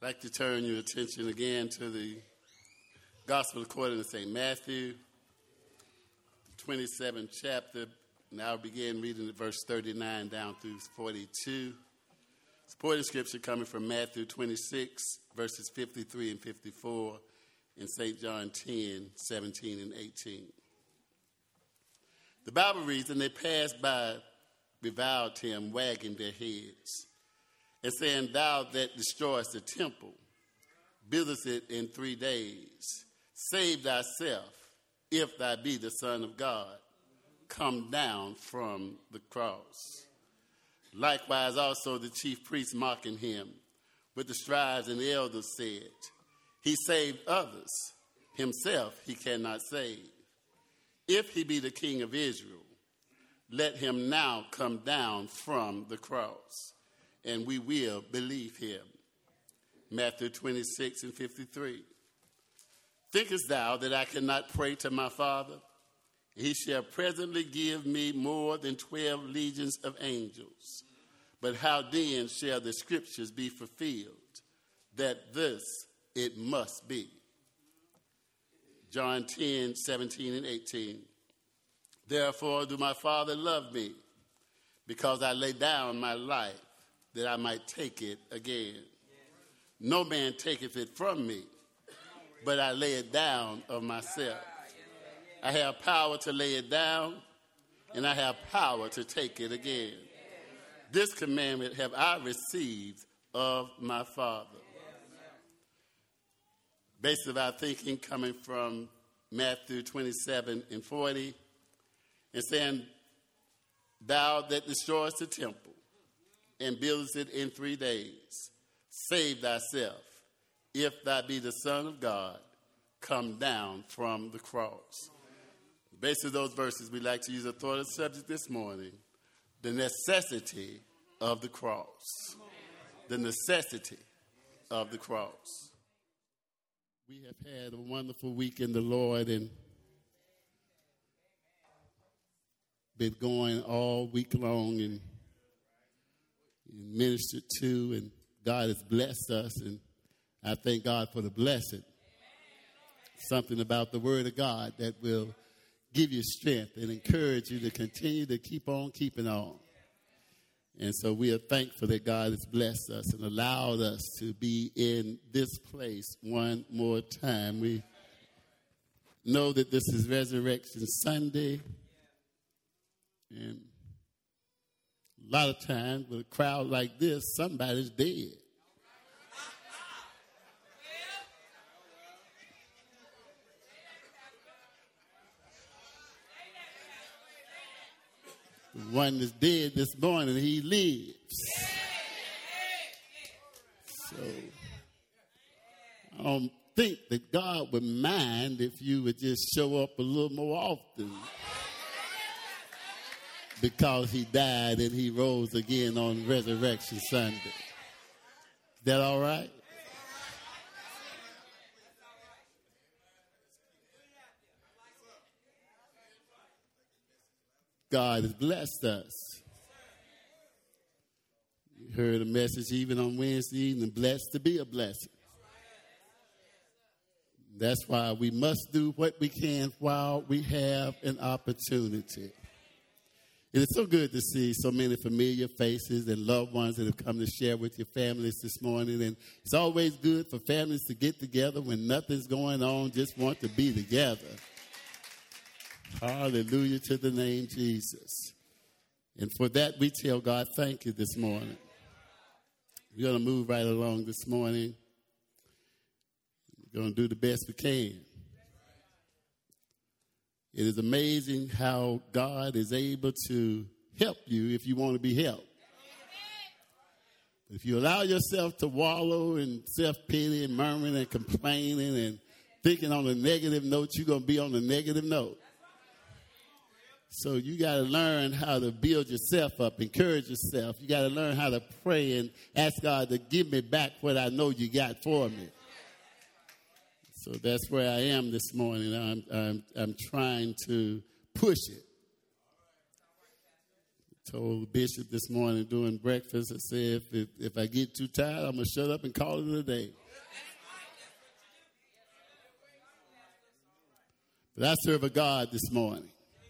I'd like to turn your attention again to the Gospel according to St. Matthew, 27th chapter. Now I'll begin reading at verse 39 down through 42. Supporting scripture coming from Matthew 26, verses 53 and 54, and St. John 10, 17 and 18. The Bible reads, "And they passed by, reviled him, wagging their heads, and saying, Thou that destroyest the temple, buildest it in 3 days, save thyself, if thou be the Son of God, come down from the cross." Likewise also the chief priests mocking him with the scribes and the elders said, He saved others, himself he cannot save. If he be the King of Israel, let him now come down from the cross, and we will believe him. Matthew 26 and 53. Thinkest thou that I cannot pray to my Father? He shall presently give me more than 12 legions of angels. But how then shall the scriptures be fulfilled, that this it must be? John 10, 17 and 18. Therefore do my Father love me, because I lay down my life, that I might take it again. No man taketh it from me, but I lay it down of myself. I have power to lay it down, and I have power to take it again. This commandment have I received of my Father. Based on our thinking coming from Matthew 27 and 40, and saying, Thou that destroyest the temple, and buildest it in 3 days, save thyself, if thou be the Son of God, come down from the cross. Based on those verses, we'd like to use a thought of subject this morning, the necessity of the cross. The necessity of the cross. We have had a wonderful week in the Lord and been going all week long and ministered to, and God has blessed us, and I thank God for the blessing. Something about the Word of God that will give you strength and encourage you to continue to keep on keeping on. And so we are thankful that God has blessed us and allowed us to be in this place one more time. We know that this is Resurrection Sunday, and a lot of times with a crowd like this, somebody's dead. The one that's dead this morning, he lives. So I don't think that God would mind if you would just show up a little more often, because he died and he rose again on Resurrection Sunday. Is that all right? God has blessed us. You heard a message even on Wednesday evening, blessed to be a blessing. That's why we must do what we can while we have an opportunity. It is so good to see so many familiar faces and loved ones that have come to share with your families this morning. And it's always good for families to get together when nothing's going on, just want to be together. Hallelujah to the name Jesus. And for that, we tell God thank you this morning. We're going to move right along this morning. We're going to do the best we can. It is amazing how God is able to help you if you want to be helped. If you allow yourself to wallow in self-pity and murmuring and complaining and thinking on a negative note, you're going to be on a negative note. So you got to learn how to build yourself up, encourage yourself. You got to learn how to pray and ask God to give me back what I know you got for me. So that's where I am this morning. I'm trying to push it. Told Bishop this morning during breakfast, I said, if I get too tired, I'm going to shut up and call it a day. But I serve a God this morning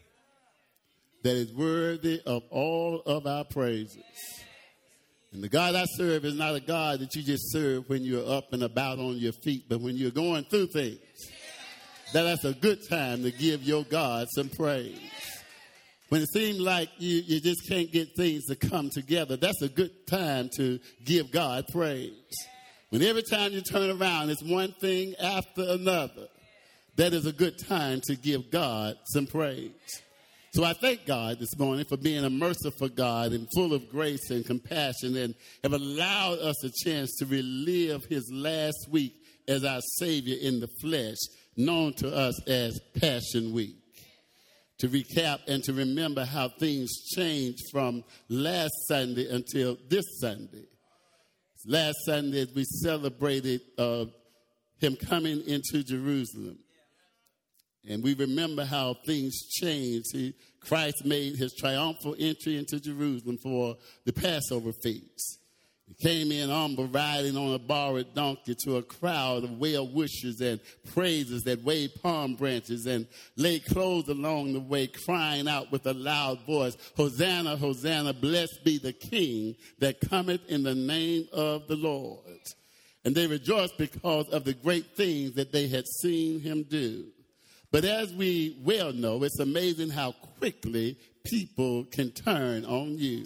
that is worthy of all of our praises. And the God I serve is not a God that you just serve when you're up and about on your feet, but when you're going through things. That's a good time to give your God some praise. When it seems like you just can't get things to come together, that's a good time to give God praise. When every time you turn around, it's one thing after another, that is a good time to give God some praise. So I thank God this morning for being a merciful God and full of grace and compassion, and have allowed us a chance to relive his last week as our Savior in the flesh, known to us as Passion Week. To recap and to remember how things changed from last Sunday until this Sunday. Last Sunday, we celebrated him coming into Jerusalem. And we remember how things changed. Christ made his triumphal entry into Jerusalem for the Passover feast. He came in humble, riding on a borrowed donkey, to a crowd of well-wishers and praisers that waved palm branches and laid clothes along the way, crying out with a loud voice, "Hosanna, Hosanna, blessed be the King that cometh in the name of the Lord." And they rejoiced because of the great things that they had seen him do. But as we well know, it's amazing how quickly people can turn on you.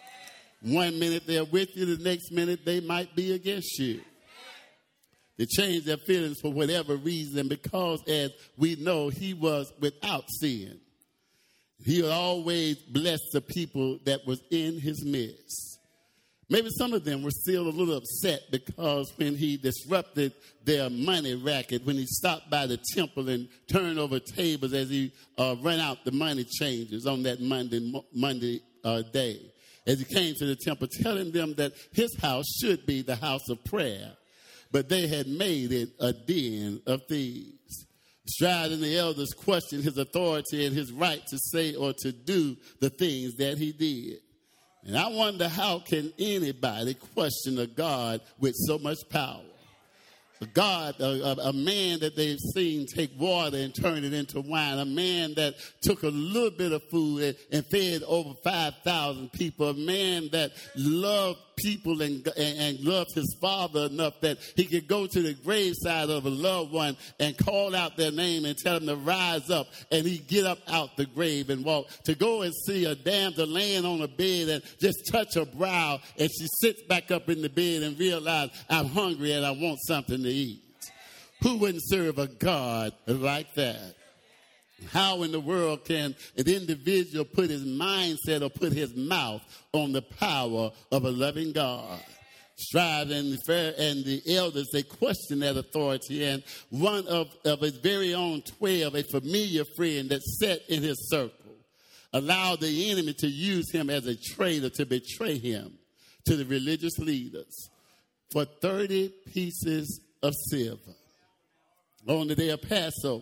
1 minute they're with you, the next minute they might be against you. They change their feelings for whatever reason, because as we know, he was without sin. He would always bless the people that was in his midst. Maybe some of them were still a little upset because when he disrupted their money racket, when he stopped by the temple and turned over tables as he ran out the money changers on that Monday day. As he came to the temple, telling them that his house should be the house of prayer, but they had made it a den of thieves. Scribes and the elders questioned his authority and his right to say or to do the things that he did. And I wonder, how can anybody question a God with so much power? A God, a man that they've seen take water and turn it into wine. A man that took a little bit of food and fed over 5,000 people. A man that loved people and loved his father enough that he could go to the graveside of a loved one and call out their name and tell them to rise up. And he'd get up out the grave and walk. To go and see a damsel laying on a bed and just touch her brow, and she sits back up in the bed and realizes, I'm hungry and I want something to eat. Who wouldn't serve a God like that? How in the world can an individual put his mindset or put his mouth on the power of a loving God? Scribes and the elders, they questioned that authority, and one of his very own 12, a familiar friend that sat in his circle, allowed the enemy to use him as a traitor to betray him to the religious leaders for 30 pieces of silver. On the day of Passover,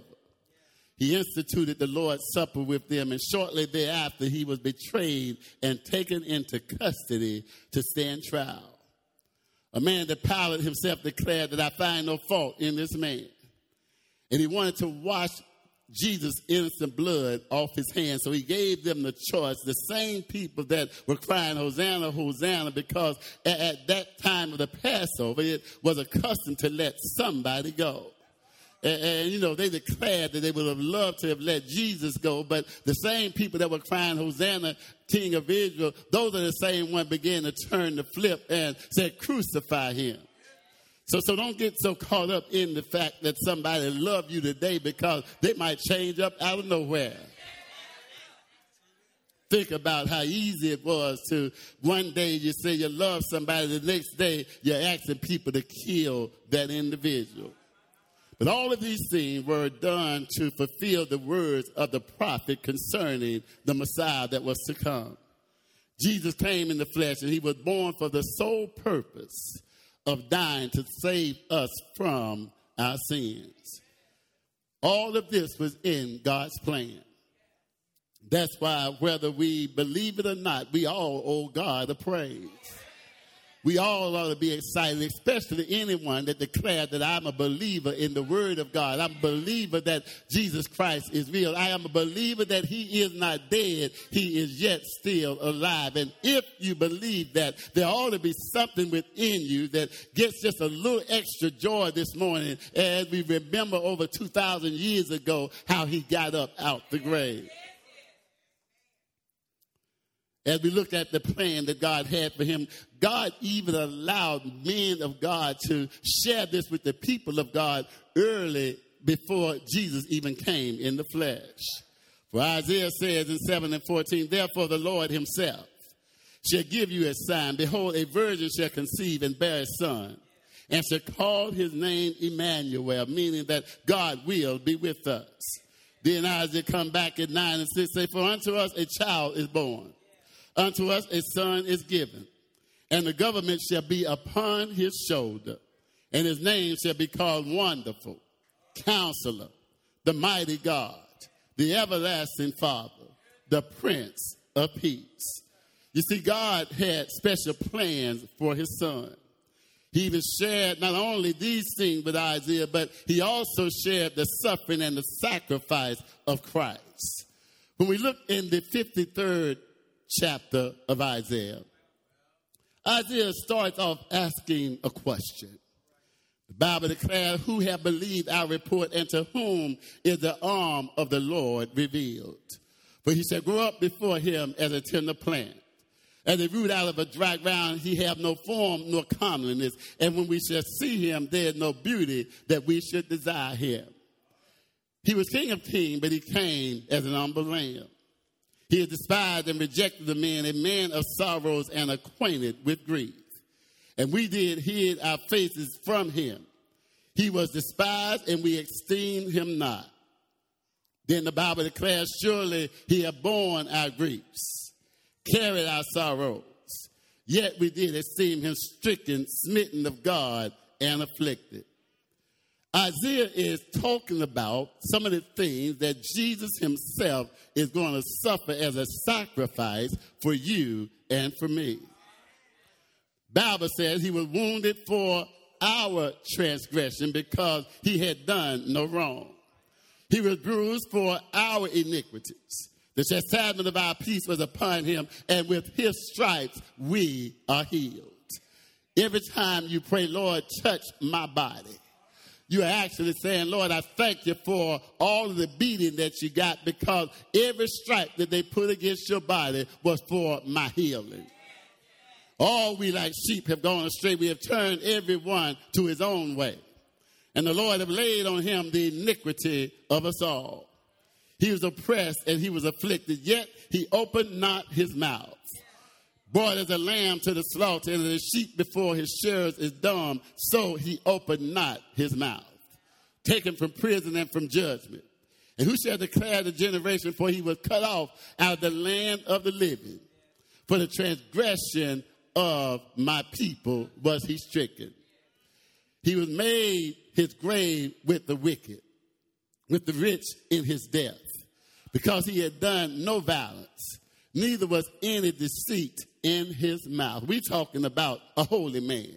he instituted the Lord's Supper with them, and shortly thereafter he was betrayed and taken into custody to stand trial. A man that Pilate himself declared that I find no fault in this man. And he wanted to wash Jesus' innocent blood off his hands, so he gave them the choice, the same people that were crying, Hosanna, Hosanna, because at that time of the Passover, it was a custom to let somebody go. And, you know, they declared that they would have loved to have let Jesus go, but the same people that were crying, Hosanna, King of Israel, those are the same ones began to turn the flip and said, crucify him. So don't get so caught up in the fact that somebody loved you today, because they might change up out of nowhere. Think about how easy it was to one day you say you love somebody, the next day you're asking people to kill that individual. But all of these things were done to fulfill the words of the prophet concerning the Messiah that was to come. Jesus came in the flesh, and he was born for the sole purpose of dying to save us from our sins. All of this was in God's plan. That's why whether we believe it or not, we all owe God a praise. We all ought to be excited, especially anyone that declared that I'm a believer in the word of God. I'm a believer that Jesus Christ is real. I am a believer that he is not dead. He is yet still alive. And if you believe that, there ought to be something within you that gets just a little extra joy this morning as we remember over 2,000 years ago how he got up out the grave. As we look at the plan that God had for him, God even allowed men of God to share this with the people of God early before Jesus even came in the flesh. For Isaiah says in 7:14, therefore the Lord himself shall give you a sign. Behold, a virgin shall conceive and bear a son, and shall call his name Emmanuel, meaning that God will be with us. Then Isaiah come back at 9 and 6, say, for unto us a child is born. Unto us a son is given, and the government shall be upon his shoulder, and his name shall be called Wonderful, Counselor, the Mighty God, the Everlasting Father, the Prince of Peace. You see, God had special plans for his son. He even shared not only these things with Isaiah, but he also shared the suffering and the sacrifice of Christ. When we look in the 53rd chapter of Isaiah, Isaiah starts off asking a question. The Bible declares, who have believed our report, and to whom is the arm of the Lord revealed? For he shall grow up before him as a tender plant, as a root out of a dry ground. He have no form nor comeliness, and when we shall see him, there is no beauty that we should desire him. He was King of kings, but he came as an humble lamb. He is despised and rejected of men, a man of sorrows and acquainted with grief. And we did hid our faces from him. He was despised, and we esteemed him not. Then the Bible declares, surely he had borne our griefs, carried our sorrows. Yet we did esteem him stricken, smitten of God, and afflicted. Isaiah is talking about some of the things that Jesus himself is going to suffer as a sacrifice for you and for me. Bible says he was wounded for our transgression because he had done no wrong. He was bruised for our iniquities. The chastisement of our peace was upon him, and with his stripes we are healed. Every time you pray, Lord, touch my body, you are actually saying, Lord, I thank you for all of the beating that you got, because every stripe that they put against your body was for my healing. All we like sheep have gone astray. We have turned everyone to his own way. And the Lord have laid on him the iniquity of us all. He was oppressed and he was afflicted, yet he opened not his mouth. Brought as a lamb to the slaughter, and as a sheep before his shearers is dumb, so he opened not his mouth. Taken from prison and from judgment. And who shall declare the generation? For he was cut off out of the land of the living. For the transgression of my people was he stricken. He was made his grave with the wicked, with the rich in his death, because he had done no violence, neither was any deceit in his mouth. We're talking about a holy man.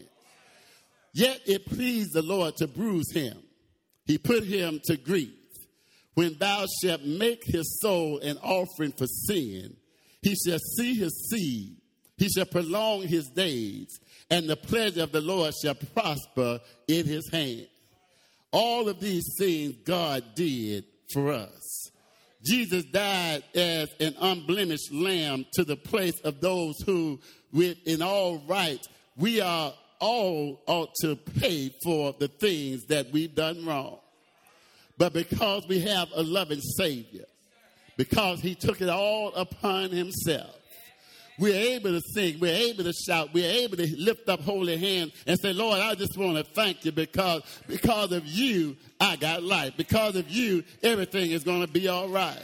Yet it pleased the Lord to bruise him. He put him to grief. When thou shalt make his soul an offering for sin, he shall see his seed. He shall prolong his days, and the pleasure of the Lord shall prosper in his hand. All of these things God did for us. Jesus died as an unblemished lamb to the place of those who, in all right, we are all ought to pay for the things that we've done wrong. But because we have a loving Savior, because he took it all upon himself, we're able to sing, we're able to shout, we're able to lift up holy hands and say, Lord, I just want to thank you because of you, I got life. Because of you, everything is going to be all right.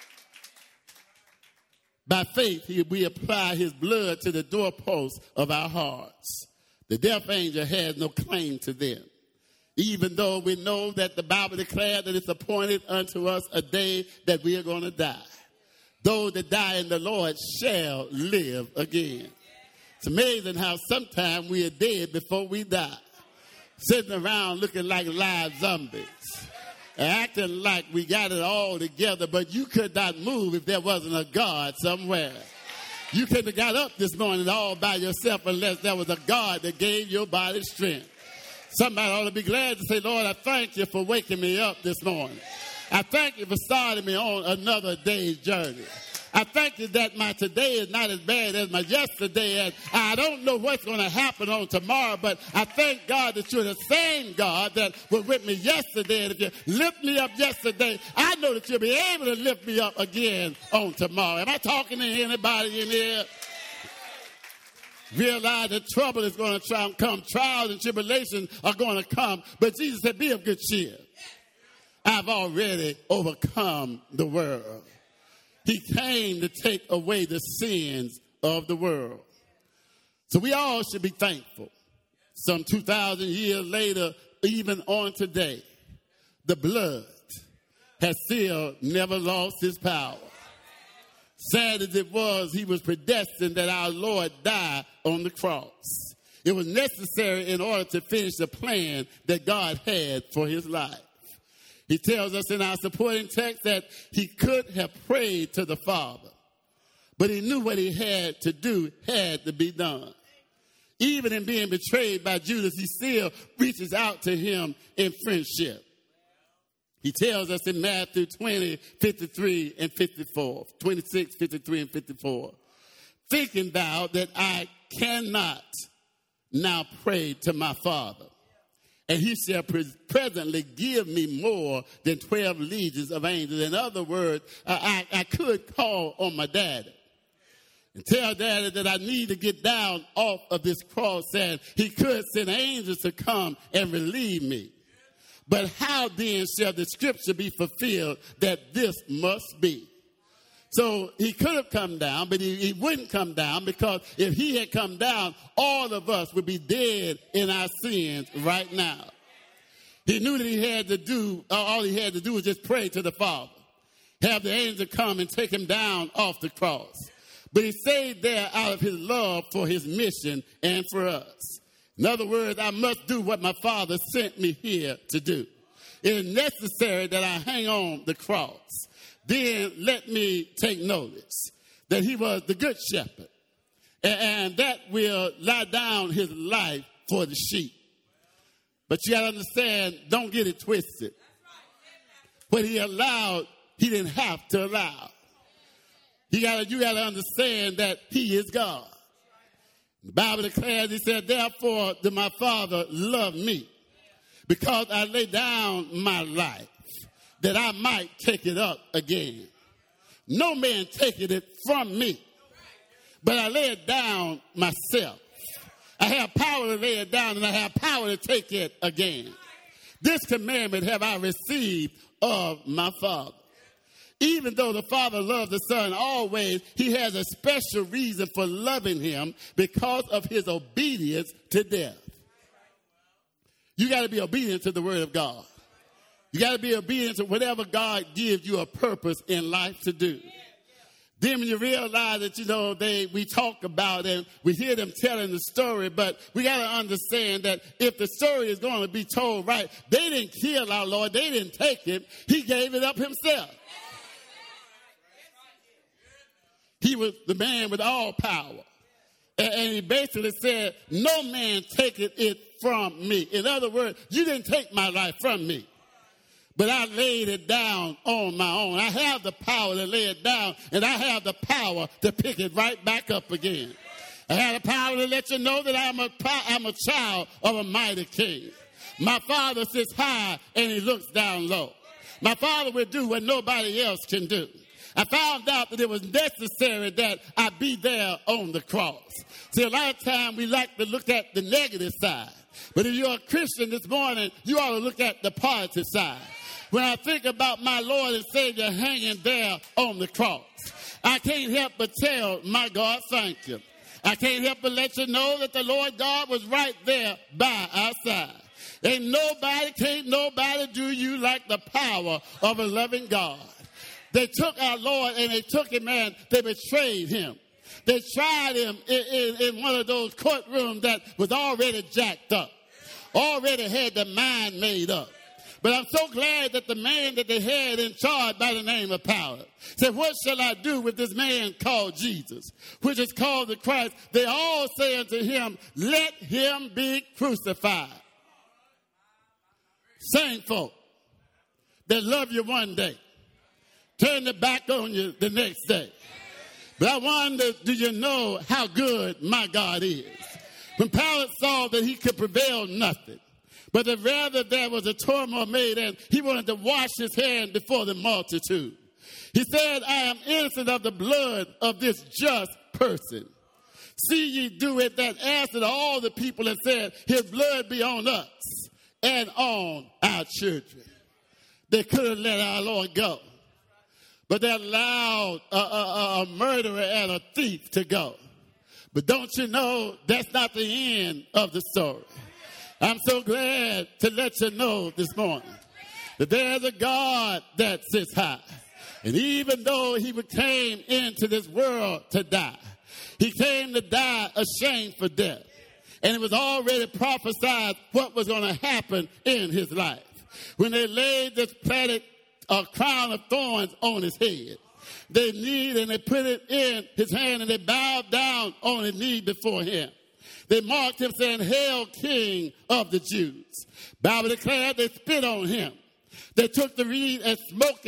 By faith, we apply his blood to the doorposts of our hearts. The death angel has no claim to them. Even though we know that the Bible declared that it's appointed unto us a day that we are going to die. those that die in the Lord shall live again. It's amazing how sometimes we are dead before we die, sitting around looking like live zombies, acting like we got it all together, but you could not move if there wasn't a God somewhere. You couldn't have got up this morning all by yourself unless there was a God that gave your body strength. Somebody ought to be glad to say, Lord, I thank you for waking me up this morning. I thank you for starting me on another day's journey. I thank you that my today is not as bad as my yesterday. And I don't know what's going to happen on tomorrow, but I thank God that you're the same God that was with me yesterday. And if you lift me up yesterday, I know that you'll be able to lift me up again on tomorrow. Am I talking to anybody in here? Realize that trouble is going to come. Trials and tribulations are going to come. But Jesus said, be of good cheer. I've already overcome the world. He came to take away the sins of the world. So we all should be thankful. Some 2,000 years later, even on today, the blood has still never lost its power. Sad as it was, he was predestined that our Lord die on the cross. It was necessary in order to finish the plan that God had for his life. He tells us in our supporting text that he could have prayed to the Father, but he knew what he had to do had to be done. Even in being betrayed by Judas, he still reaches out to him in friendship. He tells us in Matthew 20, 53 and 54, 26, 53 and 54, thinking thou that I cannot now pray to my Father, and he shall presently give me more than 12 legions of angels. In other words, I could call on my daddy and tell daddy that I need to get down off of this cross, and he could send angels to come and relieve me. But how then shall the scripture be fulfilled that this must be? So he could have come down, but he wouldn't come down, because if he had come down, all of us would be dead in our sins right now. He knew that he had to do, all he had to do was just pray to the Father, have the angel come and take him down off the cross. But he stayed there out of his love for his mission and for us. In other words, I must do what my Father sent me here to do. It is necessary that I hang on the cross. Then let me take notice that he was the good shepherd, and that will lie down his life for the sheep. But you got to understand, don't get it twisted. What he allowed, he didn't have to allow. You got to understand that he is God. The Bible declares, he said, therefore did my Father love me, because I lay down my life, that I might take it up again. No man taketh it from me, but I lay it down myself. I have power to lay it down, and I have power to take it again. This commandment have I received of my Father. Even though the Father loves the Son always, he has a special reason for loving him, because of his obedience to death. You got to be obedient to the word of God. You got to be obedient to whatever God gives you a purpose in life to do. Then when you realize that, we talk about and we hear them telling the story, but we got to understand that if the story is going to be told right, they didn't kill our Lord. They didn't take him. He gave it up himself. He was the man with all power. And he basically said, no man taketh it from me. In other words, you didn't take my life from me, but I laid it down on my own. I have the power to lay it down, and I have the power to pick it right back up again. I have the power to let you know that I'm a child of a mighty king. My Father sits high and he looks down low. My Father will do what nobody else can do. I found out that it was necessary that I be there on the cross. See, a lot of times we like to look at the negative side. But if you're a Christian this morning, you ought to look at the positive side. When I think about my Lord and Savior hanging there on the cross, I can't help but tell my God, thank you. I can't help but let you know that the Lord God was right there by our side. Can't nobody do you like the power of a loving God. They took our Lord and they took him and they betrayed him. They tried him in one of those courtrooms that was already jacked up, already had the mind made up. But I'm so glad that the man that they had in charge by the name of Pilate said, what shall I do with this man called Jesus, which is called the Christ? They all say unto him, let him be crucified. Same folk that love you one day, turn their back on you the next day. But I wonder, do you know how good my God is? When Pilate saw that he could prevail nothing, but that rather there was a turmoil made, and he wanted to wash his hand before the multitude. He said, I am innocent of the blood of this just person. See ye do it, that answered all the people and said, his blood be on us and on our children. They could have let our Lord go, but they allowed a murderer and a thief to go. But don't you know that's not the end of the story. I'm so glad to let you know this morning that there's a God that sits high. And even though he came into this world to die, he came to die a shameful death. And it was already prophesied what was going to happen in his life. When they laid this plaited crown of thorns on his head, they kneeled and they put it in his hand and they bowed down on his knee before him. They marked him saying, Hail, King of the Jews. Bible declared they spit on him. They took the reed and smoked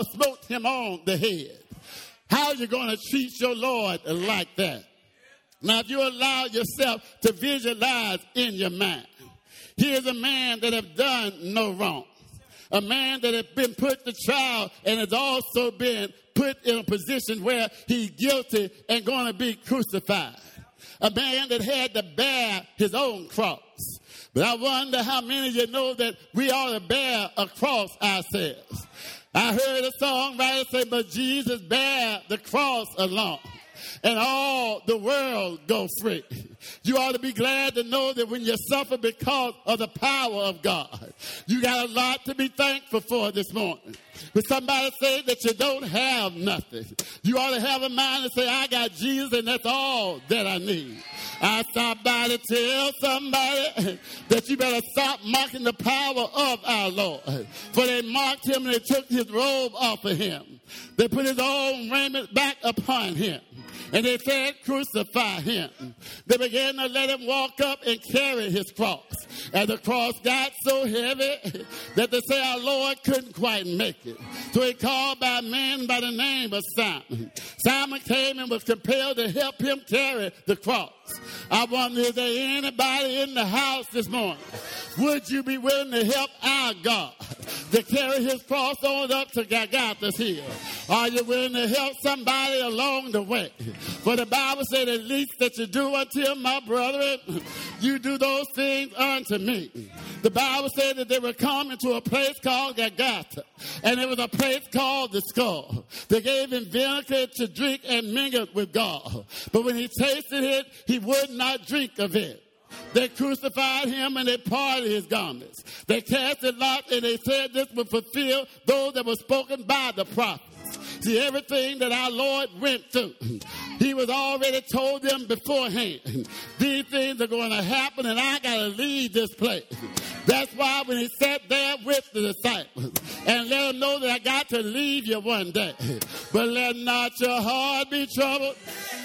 him on the head. How are you going to treat your Lord like that? Now, if you allow yourself to visualize in your mind, here's a man that have done no wrong. A man that has been put to trial and has also been put in a position where he's guilty and going to be crucified. A man that had to bear his own cross. But I wonder how many of you know that we ought to bear a cross ourselves. I heard a songwriter say, but Jesus bare the cross alone, and all the world go free. You ought to be glad to know that when you suffer because of the power of God, you got a lot to be thankful for this morning. When somebody say that you don't have nothing, you ought to have a mind to say, I got Jesus and that's all that I need. I stopped by to tell somebody that you better stop mocking the power of our Lord. For they mocked him and they took his robe off of him. They put his own raiment back upon him. And they said, crucify him. They began to let him walk up and carry his cross. And the cross got so heavy that they say our Lord couldn't quite make it. So he called by a man by the name of Simon. Simon came and was compelled to help him carry the cross. I wonder, is there anybody in the house this morning? Would you be willing to help our God to carry his cross on up to Golgotha's hill? Are you willing to help somebody along the way? For the Bible said, at least that you do unto my brethren, you do those things unto me. The Bible said that they were coming to a place called Golgotha, and it was a place called the skull. They gave him vinegar to drink and mingled with gall. But when he tasted it, he would not drink of it. They crucified him and they parted his garments. They cast a lot and they said this would fulfill those that were spoken by the prophets. See, everything that our Lord went through, he was already told them beforehand. These things are going to happen and I got to leave this place. That's why when he sat there with the disciples and let them know that I got to leave you one day. But let not your heart be troubled.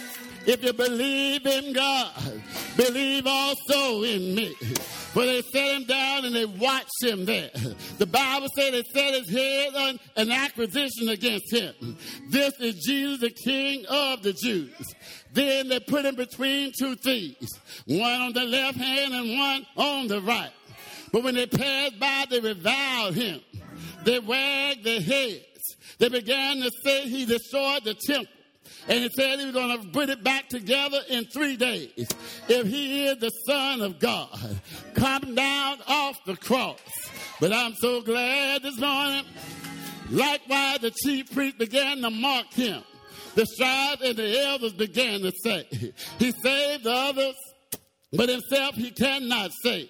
If you believe in God, believe also in me. For they set him down and they watched him there. The Bible said they set his head on an accusation against him. This is Jesus, the King of the Jews. Then they put him between two thieves, one on the left hand and one on the right. But when they passed by, they reviled him. They wagged their heads. They began to say he destroyed the temple. And he said he was going to put it back together in 3 days. If he is the Son of God, come down off the cross. But I'm so glad this morning. Likewise, the chief priest began to mock him. The scribes and the elders began to say, he saved the others, but himself he cannot save.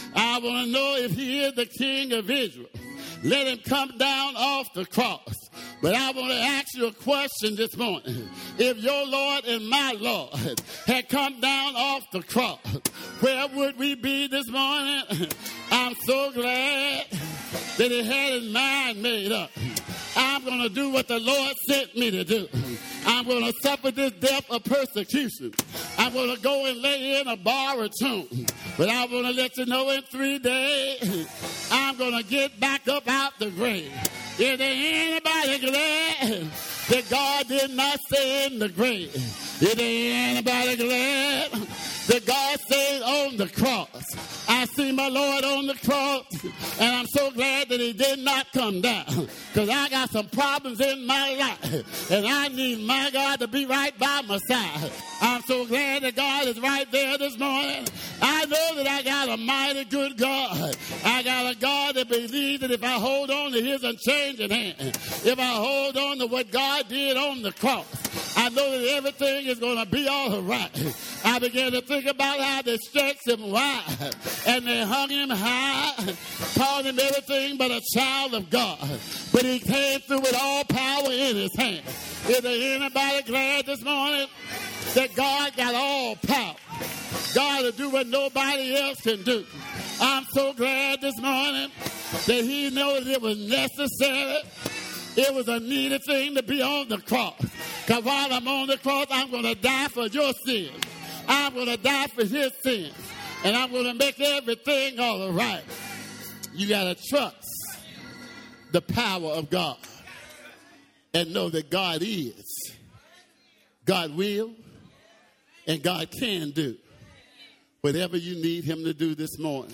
I want to know if he is the King of Israel. Let him come down off the cross. But I want to ask you a question this morning. If your Lord and my Lord had come down off the cross, where would we be this morning? I'm so glad that he had his mind made up. I'm going to do what the Lord sent me to do. I'm going to suffer this death of persecution. I'm going to go and lay in a borrowed tomb. But I want to let you know in 3 days, I'm going to get back up out the grave. Is there anybody glad that God did not stay in the grave? Is there anybody glad that God stayed on the cross? I see my Lord on the cross, and I'm so glad that he did not come down, because I got some problems in my life, and I need my God to be right by my side. I'm so glad that God is right there this morning. I know that I got a mighty good God. I got a God that believes that if I hold on to his unchanging hand, if I hold on to what God did on the cross, I know that everything is going to be all right. I began to think about how they stretched him wide and they hung him high, called him everything but a child of God. But he came through with all power in his hand. Is there anybody glad this morning that God got all power? God will do what nobody else can do. I'm so glad this morning that he knows it was necessary. It was a needed thing to be on the cross. Because while I'm on the cross, I'm going to die for your sins. I'm going to die for his sins. And I'm going to make everything all right. You got to trust the power of God and know that God is, God will, and God can do whatever you need him to do this morning.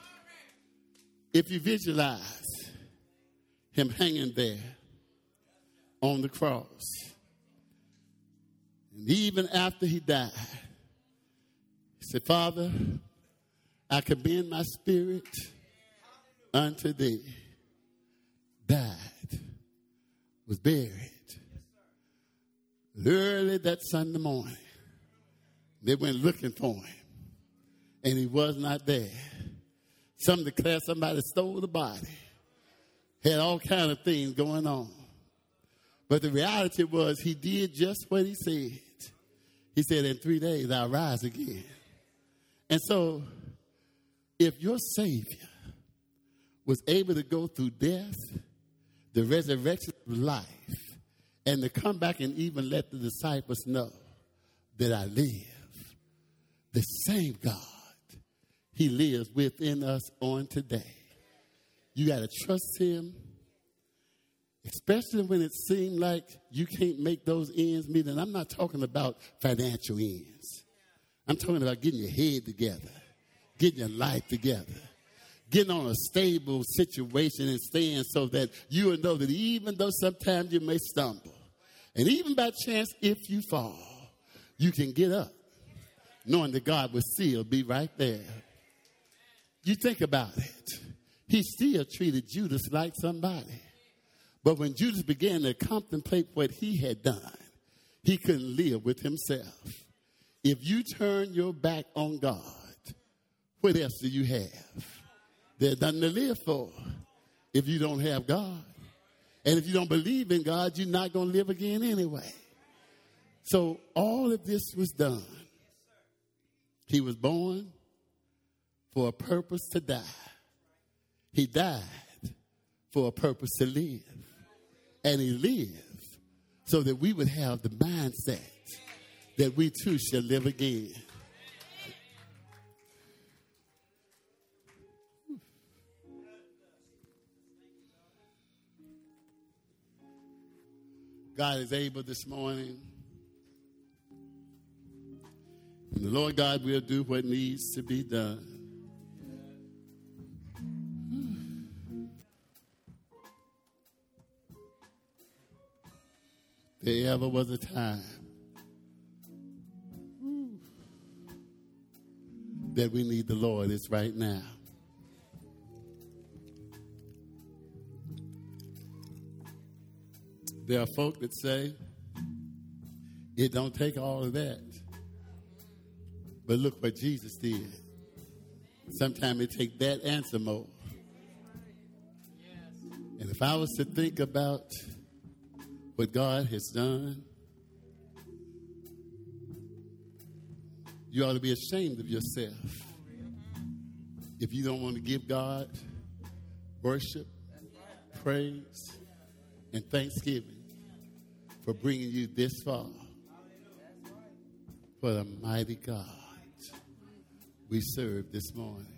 If you visualize him hanging there on the cross, and even after he died, he said, Father, I commend my spirit unto thee. Died, was buried. Early that Sunday morning, they went looking for him, and he was not there. Some declare somebody stole the body. Had all kind of things going on. But the reality was he did just what he said. He said, in 3 days, I'll rise again. And so, if your Savior was able to go through death, the resurrection of life, and to come back and even let the disciples know that I live, the same God, he lives within us on today. You got to trust him, especially when it seems like you can't make those ends meet. And I'm not talking about financial ends. I'm talking about getting your head together, getting your life together, getting on a stable situation and staying so that you will know that even though sometimes you may stumble, and even by chance if you fall, you can get up, knowing that God will still be right there. You think about it. He still treated Judas like somebody. But when Judas began to contemplate what he had done, he couldn't live with himself. If you turn your back on God, what else do you have? There's nothing to live for if you don't have God. And if you don't believe in God, you're not going to live again anyway. So all of this was done. He was born for a purpose to die. He died for a purpose to live. And he lived so that we would have the mindset that we too shall live again. God is able this morning. And the Lord God will do what needs to be done. There ever was a time that we need the Lord. It's right now. There are folk that say, it don't take all of that. But look what Jesus did. Sometimes it takes that and some more. And if I was to think about what God has done, you ought to be ashamed of yourself if you don't want to give God worship, praise, and thanksgiving for bringing you this far. For the mighty God we serve this morning.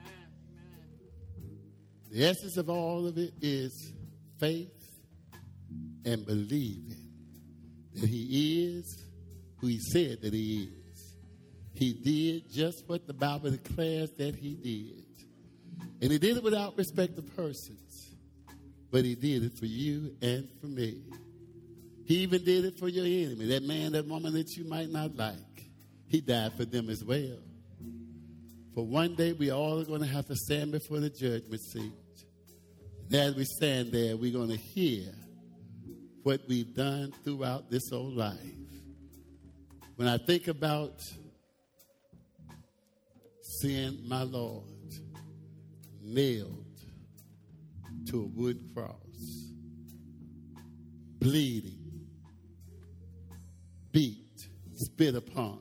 The essence of all of it is faith and believing that he is who he said that he is. He did just what the Bible declares that he did. And he did it without respect of persons. But he did it for you and for me. He even did it for your enemy, that man, that woman that you might not like. He died for them as well. For one day we all are going to have to stand before the judgment seat. And as we stand there, we're going to hear what we've done throughout this old life. When I think about seeing my Lord nailed to a wood cross, bleeding, beat, spit upon,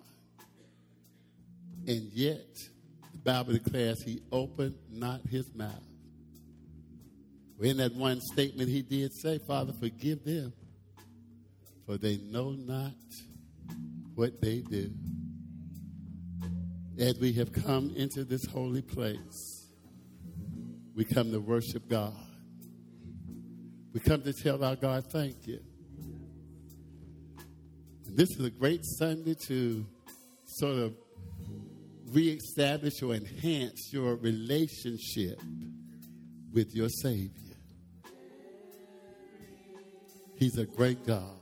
and yet the Bible declares he opened not his mouth. In that one statement he did say, Father, forgive them, for they know not what they do. As we have come into this holy place, we come to worship God. We come to tell our God, thank you. And this is a great Sunday to sort of reestablish or enhance your relationship with your Savior. He's a great God.